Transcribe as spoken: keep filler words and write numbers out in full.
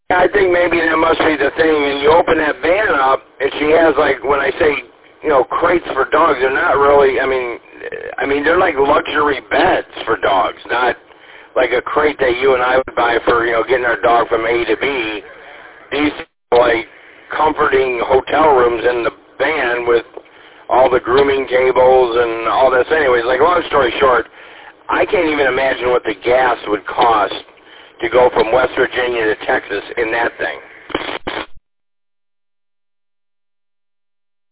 I think maybe that must be the thing. And you open that van up, and she has, like, when I say, you know, crates for dogs, they're not really, I mean, I mean, they're like luxury beds for dogs, not like a crate that you and I would buy for, you know, getting our dog from A to B. These, like, comforting hotel rooms in the van with all the grooming tables and all this. Anyways, like, long story short, I can't even imagine what the gas would cost to go from West Virginia to Texas in that thing.